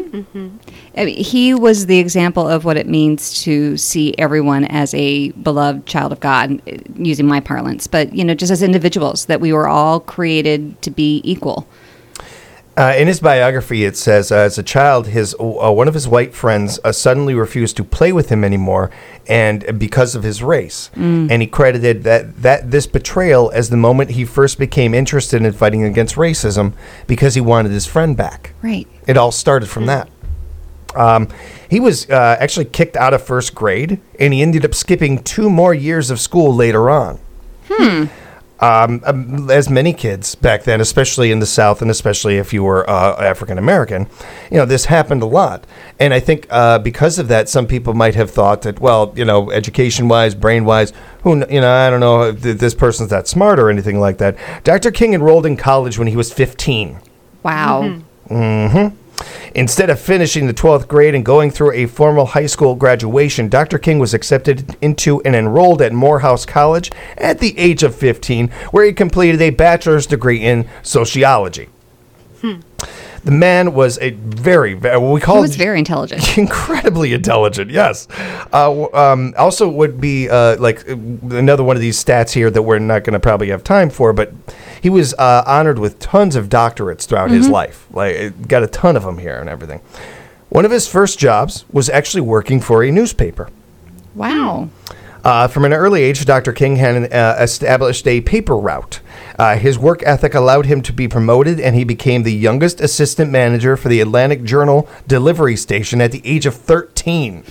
S3: I mean, he was the example of what it means to see everyone as a beloved child of God, using my parlance, but, you know, just as individuals, that we were all created to be equal.
S1: Uh, in his biography, it says, uh, as a child, his uh, one of his white friends uh, suddenly refused to play with him anymore, and because of his race. And he credited that, that this betrayal as the moment he first became interested in fighting against racism, because he wanted his friend back.
S3: Right.
S1: It all started from that. Um, he was uh, actually kicked out of first grade, and he ended up skipping two more years of school later on.
S3: Hmm.
S1: Um, um, as many kids back then, especially in the South, and especially if you were uh, African American, you know, this happened a lot. And I think uh, because of that, some people might have thought that, well, you know, education-wise, brain-wise, who, kn- you know, I don't know if th- this person's that smart or anything like that. Doctor King enrolled in college when he was fifteen.
S3: Wow.
S1: Mm-hmm. Instead of finishing the twelfth grade and going through a formal high school graduation, Doctor King was accepted into and enrolled at Morehouse College at the age of fifteen, where he completed a bachelor's degree in sociology.
S2: Hmm.
S1: The man was a very, very what we call
S3: He was very intelligent.
S1: incredibly intelligent. Yes. Uh, w- um, also, would be uh, like uh, another one of these stats here that we're not going to probably have time for, but he was uh, honored with tons of doctorates throughout his life. Like, it got a ton of them here and everything. One of his first jobs was actually working for a newspaper.
S3: Wow.
S1: Uh, from an early age, Doctor King had uh, established a paper route. Uh, his work ethic allowed him to be promoted, and he became the youngest assistant manager for the Atlantic Journal delivery station at the age of thirteen.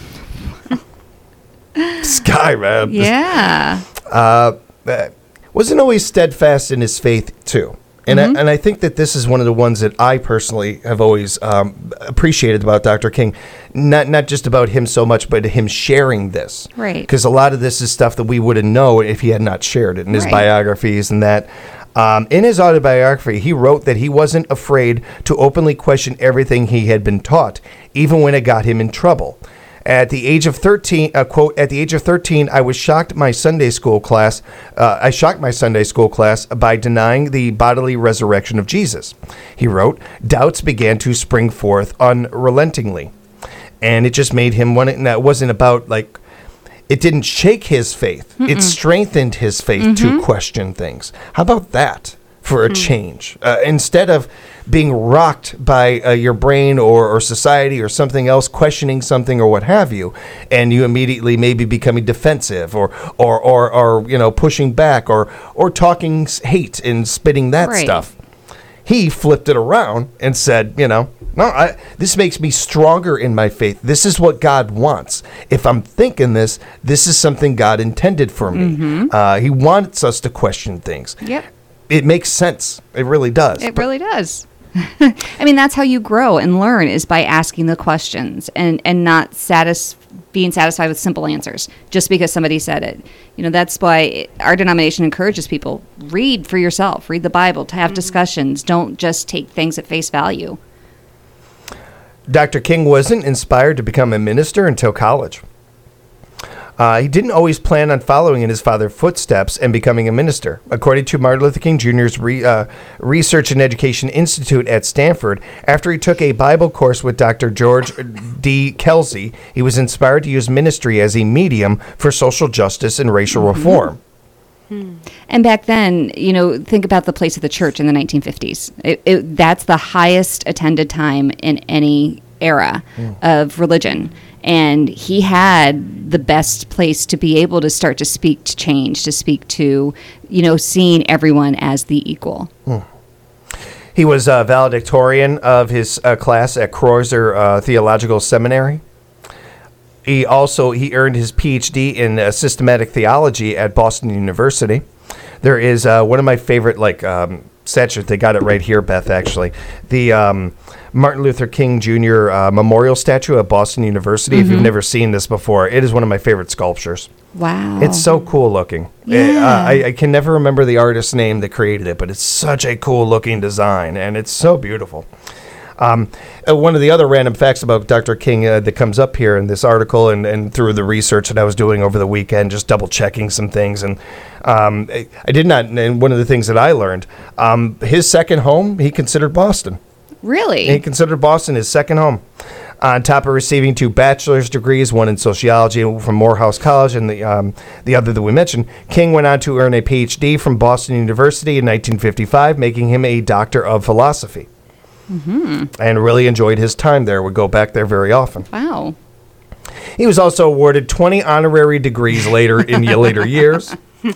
S1: Sky, man.
S3: Yeah.
S1: Uh, uh, wasn't always steadfast in his faith, too. And, I, and I think that this is one of the ones that I personally have always um, appreciated about Doctor King. Not not just about him so much, but him sharing this.
S3: Right.
S1: Because a lot of this is stuff that we wouldn't know if he had not shared it in his
S3: Right.
S1: biographies and that. Um, in his autobiography, he wrote that he wasn't afraid to openly question everything he had been taught, even when it got him in trouble. At the age of thirteen, uh, quote, at the age of thirteen, I was shocked my Sunday school class. Uh, I shocked my Sunday school class by denying the bodily resurrection of Jesus. He wrote, doubts began to spring forth unrelentingly. And it just made him one. And that wasn't about like, it didn't shake his faith. Mm-mm. It strengthened his faith mm-hmm. to question things. How about that for a mm. change? Uh, instead of being rocked by uh, your brain or, or society or something else, questioning something or what have you, and you immediately maybe becoming defensive or or, or, or you know, pushing back or, or talking hate and spitting that
S3: right.
S1: stuff. He flipped it around and said, you know, no, I, this makes me stronger in my faith. This is what God wants. If I'm thinking this, this is something God intended for me.
S3: Mm-hmm.
S1: Uh, he wants us to question things.
S3: Yep.
S1: It makes sense. It really does.
S3: It but, really does. I mean, that's how you grow and learn, is by asking the questions and, and not satis- being satisfied with simple answers just because somebody said it. You know, that's why it, our denomination encourages people, read for yourself, read the Bible, to have mm-hmm. discussions. Don't just take things at face value.
S1: Doctor King wasn't inspired to become a minister until college. Uh, he didn't always plan on following in his father's footsteps and becoming a minister. According to Martin Luther King Junior's Re, uh, Research and Education Institute at Stanford, after he took a Bible course with Doctor George D. Kelsey, he was inspired to use ministry as a medium for social justice and racial mm-hmm. reform.
S3: And back then, you know, think about the place of the church in the nineteen fifties. It, it, that's the highest attended time in any era mm. of religion. And he had the best place to be able to start to speak to change, to speak to, you know, seeing everyone as the equal.
S1: Mm. He was a valedictorian of his uh, class at Crozer uh, Theological Seminary. He also he earned his P H D in uh, systematic theology at Boston University. there is uh, one of my favorite like um, statues. They got it right here, Beth. Actually, the um, Martin Luther King Junior Uh, memorial statue at Boston University. If you've never seen this before, it is one of my favorite sculptures.
S3: Wow.
S1: It's so cool looking.
S3: Yeah.
S1: It, uh, I, I can never remember the artist's name that created it, but it's such a cool looking design, and it's so beautiful. Um, uh, one of the other random facts about Doctor King uh, that comes up here in this article and, and through the research that I was doing over the weekend, just double checking some things. And um, I, I did not, and one of the things that I learned, um, his second home, he considered Boston.
S3: Really?
S1: He considered Boston his second home. On top of receiving two bachelor's degrees, one in sociology from Morehouse College and the um, the other that we mentioned, King went on to earn a P H D from Boston University in nineteen fifty-five, making him a doctor of philosophy. Mm-hmm. And really enjoyed his time there, would go back there very often.
S3: Wow.
S1: He was also awarded twenty honorary degrees later in the later years.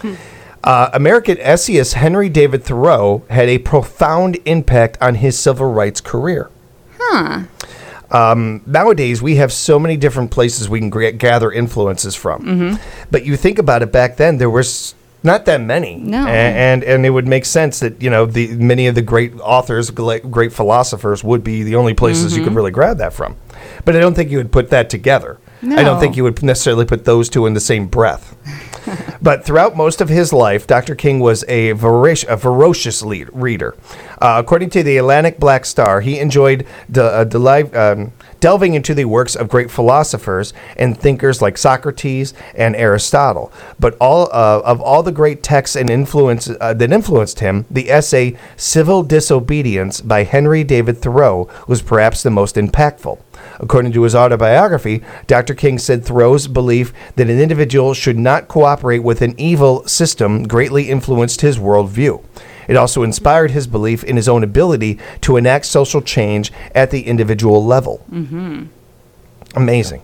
S1: Uh, American essayist Henry David Thoreau had a profound impact on his civil rights career.
S3: Huh.
S1: Um, nowadays, we have so many different places we can g- gather influences from. Mm-hmm. But you think about it, back then, there was not that many.
S3: No.
S1: A- And, and it would make sense that, you know, the many of the great authors, gla- great philosophers would be the only places
S3: Mm-hmm.
S1: you could really grab that from. But I don't think you would put that together. I don't
S3: No.
S1: think you would necessarily put those two in the same breath. But throughout most of his life, Doctor King was a, voracious, a ferocious lead, reader. Uh, according to the Atlantic Black Star, he enjoyed de, uh, deli- um, delving into the works of great philosophers and thinkers like Socrates and Aristotle. But all uh, of all the great texts and influence uh, that influenced him, the essay "Civil Disobedience" by Henry David Thoreau was perhaps the most impactful. According to his autobiography, Doctor King said Thoreau's belief that an individual should not cooperate with an evil system greatly influenced his worldview. It also inspired his belief in his own ability to enact social change at the individual level. Mm-hmm. Amazing.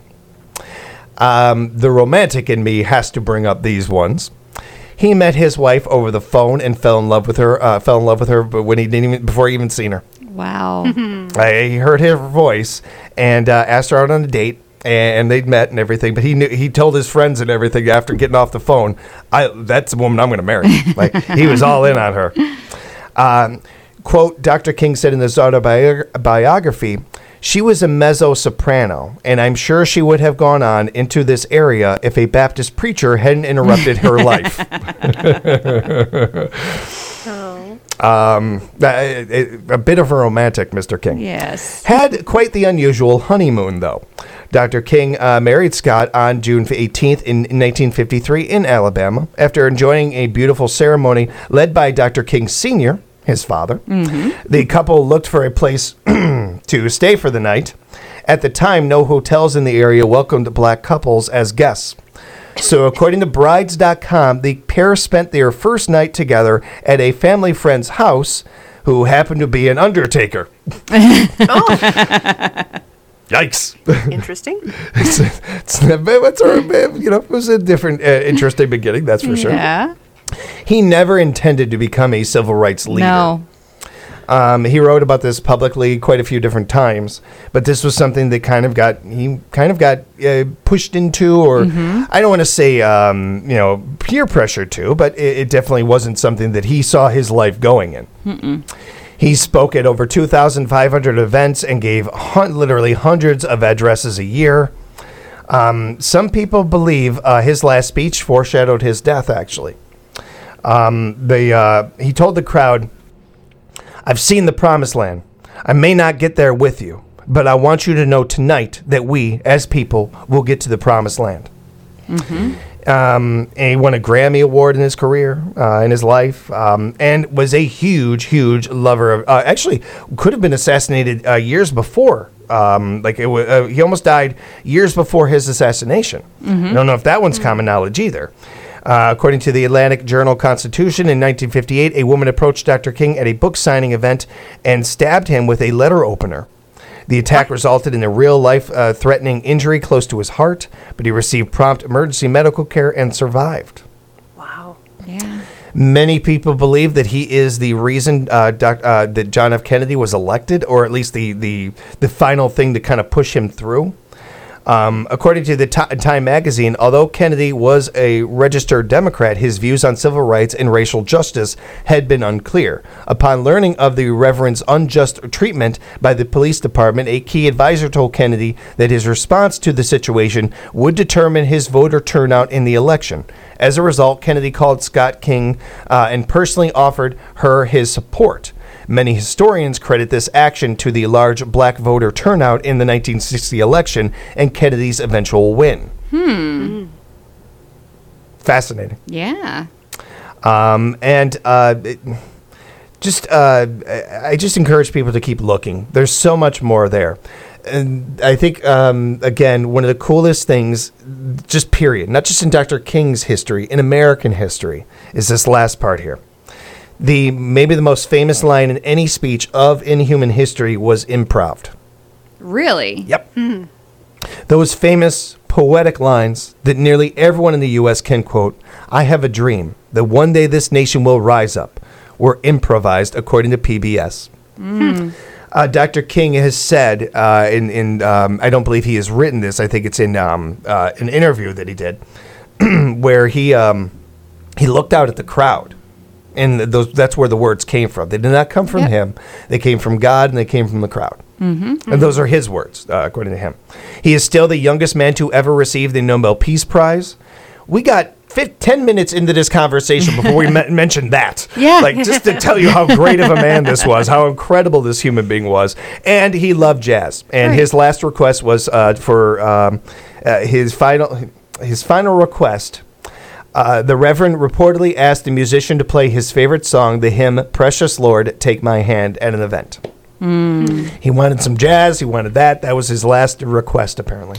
S1: Um, the romantic in me has to bring up these ones. He met his wife over the phone and fell in love with her. Uh, fell in love with her, but when he didn't even before he even seen her.
S3: Wow.
S1: I he heard her voice and uh, asked her out on a date, and they'd met and everything. But he knew he told his friends and everything after getting off the phone, "I that's the woman I'm going to marry." Like he was all in on her. Um, quote: Doctor King said in his autobiography, "She was a mezzo-soprano, and I'm sure she would have gone on into this area if a Baptist preacher hadn't interrupted her life." Um, a, a, a bit of a romantic, Mister King.
S3: Yes.
S1: Had quite the unusual honeymoon, though. Doctor King uh, married Scott on June eighteenth in nineteen fifty-three in Alabama. After enjoying a beautiful ceremony led by Doctor King Senior, his father, mm-hmm. the couple looked for a place to stay for the night. At the time, no hotels in the area welcomed black couples as guests. So according to brides dot com, the pair spent their first night together at a family friend's house who happened to be an undertaker.
S2: Oh,
S1: Yikes.
S2: interesting.
S1: it's, it's, it's a, you know, it was a different, uh, interesting beginning, that's for sure.
S3: Yeah.
S1: He never intended to become a civil rights leader.
S3: No.
S1: Um, he wrote about this publicly quite a few different times, but this was something that kind of got he kind of got uh, pushed into, or mm-hmm. I don't want to say um, you know peer pressure to, but it, it definitely wasn't something that he saw his life going in. Mm-mm. He spoke at over two thousand five hundred events and gave hun- literally hundreds of addresses a year. Um, some people believe uh, his last speech foreshadowed his death. Actually, um, the uh, he told the crowd, "I've seen the promised land. I may not get there with you, but I want you to know tonight that we, as people, will get to the promised land." Mm-hmm. Um, and he won a Grammy Award in his career, uh, in his life, um, and was a huge, huge lover of. Uh, actually, could have been assassinated uh, years before. Um, like it w- uh, he almost died years before his assassination. Mm-hmm. I don't know if that one's mm-hmm. common knowledge either. Uh, according to the Atlantic Journal-Constitution, in nineteen fifty-eight, a woman approached Doctor King at a book signing event and stabbed him with a letter opener. The attack resulted in a real-life uh, threatening injury close to his heart, but he received prompt emergency medical care and survived.
S2: Wow.
S3: Yeah.
S1: Many people believe that he is the reason uh, doc, uh, that John F. Kennedy was elected, or at least the, the, the final thing to kind of push him through. Um, according to the Ti- Time magazine, although Kennedy was a registered Democrat, his views on civil rights and racial justice had been unclear. Upon learning of the Reverend's unjust treatment by the police department, a key advisor told Kennedy that his response to the situation would determine his voter turnout in the election. As a result, Kennedy called Scott King uh, and personally offered her his support. Many historians credit this action to the large black voter turnout in the nineteen sixty election and Kennedy's eventual win.
S3: Hmm.
S1: Fascinating.
S3: Yeah.
S1: Um, and uh, it, just, uh, I just encourage people to keep looking. There's so much more there. And I think, um, again, one of the coolest things, just period, not just in Doctor King's history, in American history, is this last part here. The maybe the most famous line in any speech of Inhuman history was improv.
S3: Really?
S1: Yep. Mm-hmm. Those famous poetic lines that nearly everyone in the U S can quote, "I have a dream that one day this nation will rise up," were improvised according to P B S. Mm. Uh, Doctor King has said uh, in, in um, I don't believe he has written this. I think it's in um, uh, an interview that he did where he um, he looked out at the crowd. And those, that's where the words came from. They did not come from
S3: yep.
S1: him. They came from God, and they came from the crowd. Mm-hmm. And those are his words, uh, according to him. He is still the youngest man to ever receive the Nobel Peace Prize. We got five, ten minutes into this conversation before we me- mentioned that.
S3: Yeah.
S1: Like, just to tell you how great of a man this was, how incredible this human being was. And he loved jazz. And
S3: right.
S1: his last request was uh, for um, uh, his final his final request. Uh, the Reverend reportedly asked the musician to play his favorite song, the hymn "Precious Lord, Take My Hand," at an event. Mm. He wanted some jazz. He wanted that. That was his last request, apparently.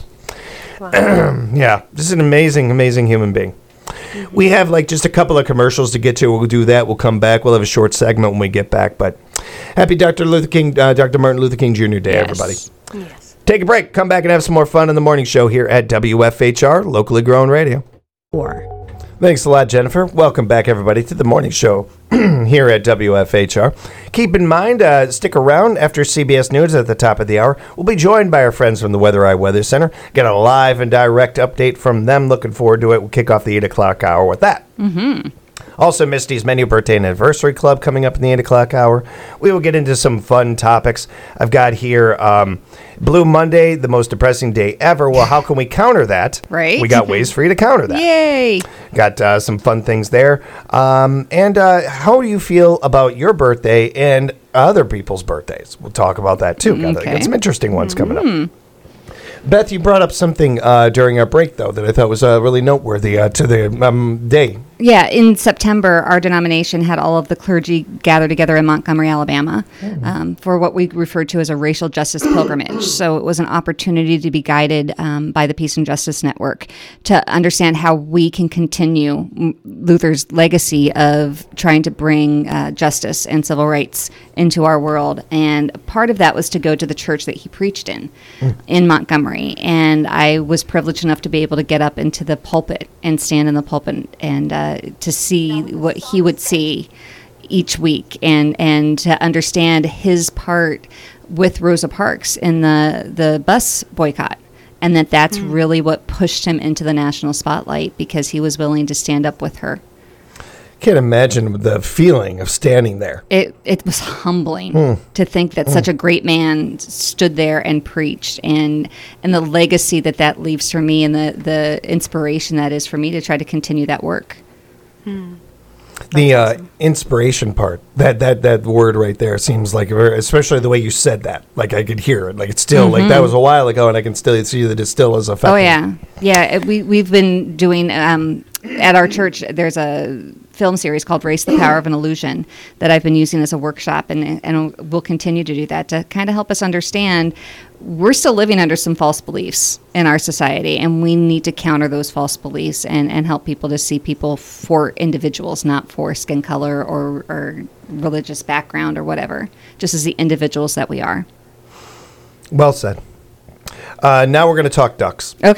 S1: Wow. Yeah, this is an amazing, amazing human being. Mm-hmm. We have like just a couple of commercials to get to. We'll do that. We'll come back. We'll have a short segment when we get back. But happy Doctor Luther King, uh, Doctor Martin Luther King Junior Day,
S3: yes.
S1: everybody.
S2: Yes.
S1: Take a break. Come back and have some more fun in the morning show here at W F H R, locally grown radio.
S5: Or.
S1: Thanks a lot, Jennifer. Welcome back, everybody, to the morning show here at W F H R. Keep in mind, uh, stick around after C B S News at the top of the hour. We'll be joined by our friends from the Weather Eye Weather Center. Get a live and direct update from them. Looking forward to it. We'll kick off the eight o'clock hour with that. Mm-hmm. Also, Misty's Menu Birthday and Anniversary Club coming up in the eight o'clock hour. We will get into some fun topics. I've got here um, Blue Monday, the most depressing day ever. Well, how can we counter that?
S3: Right.
S1: We got ways for you to counter that.
S3: Yay.
S1: Got uh, some fun things there. Um, and uh, how do you feel about your birthday and other people's birthdays? We'll talk about that, too. Got,
S3: Okay.
S1: got some interesting ones
S3: Mm-hmm.
S1: coming up. Beth, you brought up something uh, during our break, though, that I thought was uh, really noteworthy uh, to the um, day.
S3: Yeah, in September, our denomination had all of the clergy gather together in Montgomery, Alabama, mm. um, for what we referred to as a racial justice pilgrimage. So it was an opportunity to be guided um, by the Peace and Justice Network to understand how we can continue Luther's legacy of trying to bring uh, justice and civil rights into our world. And part of that was to go to the church that he preached in, mm. in Montgomery. And I was privileged enough to be able to get up into the pulpit and stand in the pulpit and uh, to see what he would see each week and, and to understand his part with Rosa Parks in the, the bus boycott. And that that's mm. really what pushed him into the national spotlight because he was willing to stand up with her.
S1: Can't imagine the feeling of standing there.
S3: It it was humbling
S1: mm.
S3: to think that mm. such a great man stood there and preached, and and the legacy that that leaves for me, and the, the inspiration that is for me to try to continue that work.
S2: Mm.
S1: The uh, inspiration part, that, that that word right there seems like, a very, especially the way you said that, like I could hear it. Like it's still, mm-hmm. like that was a while ago, and I can still see that it still is effective.
S3: Oh, yeah. Yeah, it, we, we've been doing, um, at our church, there's a film series called Race the Power of an Illusion that I've been using as a workshop, and, and we'll continue to do that to kind of help us understand we're still living under some false beliefs in our society, and we need to counter those false beliefs and, and help people to see people for individuals, not for skin color or, or religious background or whatever, just as the individuals that we are.
S1: Well said. Uh, now we're going to talk ducks.
S3: Okay.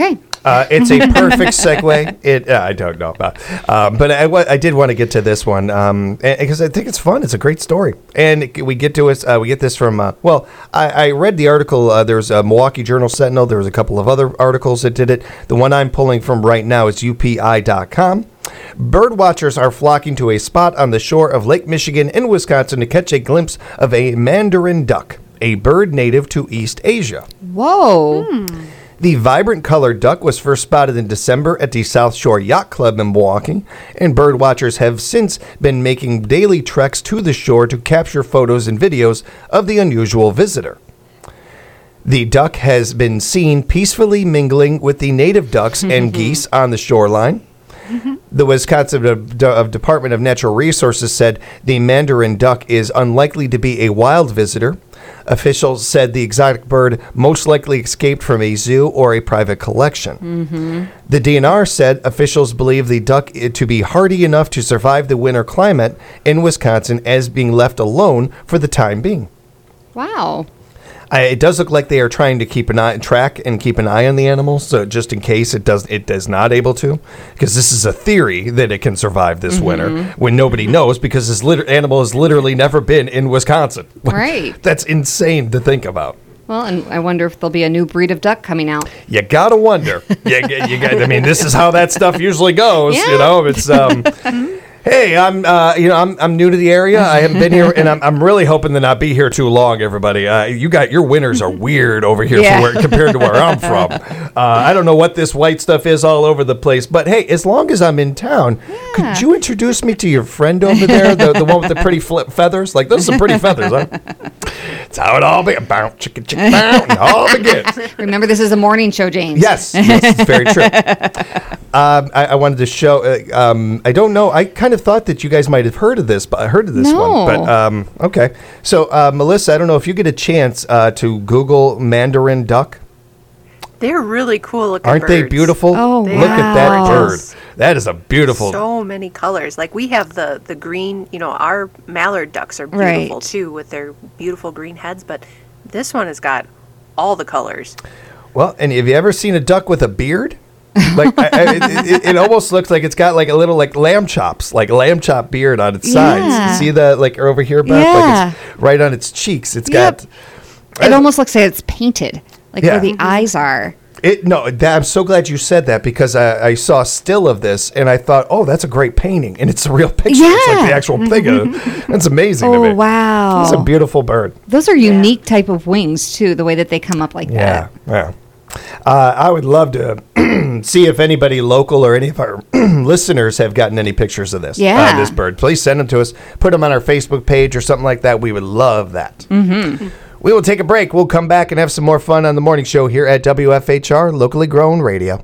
S1: Uh, it's a perfect segue. It uh, I don't know, uh, uh, but I, wa- I did want to get to this one because I think it's fun. It's a great story, and it, we get to it. Uh, we get this from. Uh, well, I, I read the article. Uh, there was a Milwaukee Journal Sentinel. There was a couple of other articles that did it. The one I'm pulling from right now is U P I dot com. Bird watchers are flocking to a spot on the shore of Lake Michigan in Wisconsin to catch a glimpse of a mandarin duck, a bird native to East Asia.
S3: Whoa.
S1: The vibrant colored duck was first spotted in December at the South Shore Yacht Club in Milwaukee, and bird watchers have since been making daily treks to the shore to capture photos and videos of the unusual visitor. The duck has been seen peacefully mingling with the native ducks and geese on the shoreline. The Wisconsin De- of Department of Natural Resources said the mandarin duck is unlikely to be a wild visitor. Officials said the exotic bird most likely escaped from a zoo or a private collection. Mm-hmm. The D N R said officials believe the duck to be hardy enough to survive the winter climate in Wisconsin as being left alone for the time being.
S3: Wow.
S1: I, it does look like they are trying to keep an eye, track and keep an eye on the animals, so just in case it does, it does not able to, because this is a theory that it can survive this
S3: Mm-hmm.
S1: winter when nobody knows, because this lit- animal has literally never been in Wisconsin.
S3: Right.
S1: That's insane to think about.
S3: Well, and I wonder if there'll be a new breed of duck coming out.
S1: You gotta wonder. you, you got, I mean, this is how that stuff usually goes.
S3: Yeah.
S1: You know, it's. Um, Hey, I'm, uh, you know, I'm, I'm new to the area. I haven't been here, and I'm, I'm really hoping to not be here too long. Everybody, uh, you got your winters are weird over here
S3: Yeah.
S1: for where, compared to where I'm from. Uh, I don't know what this white stuff is all over the place, but hey, as long as I'm in town, could you introduce me to your friend over there, the, the one with the pretty flip feathers? Like those are some pretty feathers, huh? It's how it all begins. Bounce, chicka, chicka, bounce, it all begins.
S3: Remember, this is a morning show, James.
S1: Yes, yes, it's very true. Um, I, I wanted to show. Uh, um, I don't know. I kind of thought that you guys might have heard of this, but I heard of this
S3: No.
S1: one. But um, okay. So, uh, Melissa, I don't know if you get a chance uh, to Google mandarin duck.
S2: They're really cool looking
S1: Aren't they
S2: birds.
S1: beautiful?
S3: Oh,
S1: Look at that
S3: wow.
S1: bird. That is a beautiful.
S2: So many colors. Like we have the the green. You know, our mallard ducks are beautiful
S3: Right.
S2: too, with their beautiful green heads. But this one has got all the colors.
S1: Well, and have you ever seen a duck with a beard? Like I, I, it, it, it almost looks like it's got like a little like lamb chops, like lamb chop beard on its
S3: Yeah.
S1: sides. See the like over here, Beth?
S3: Yeah.
S1: Like it's right on its cheeks. It's
S3: Yep.
S1: got.
S3: It almost looks like it's painted, like
S1: Yeah.
S3: where the eyes are.
S1: It no, that, I'm so glad you said that because I, I saw a still of this and I thought, oh, that's a great painting, and it's a real picture. It's like
S3: Yeah.
S1: the actual thing. Of, that's amazing to me.
S3: Oh, wow.
S1: It's a beautiful bird.
S3: Those are unique type of wings, too, the way that they come up like
S1: Yeah,
S3: that.
S1: yeah. Uh, I would love to see if anybody local or any of our listeners have gotten any pictures of this.
S3: Yeah.
S1: uh, this bird. Please send them to us. Put them on our Facebook page or something like that. We would love that. Mm-hmm. We will take a break. We'll come back and have some more fun on the morning show here at W F H R Locally Grown Radio.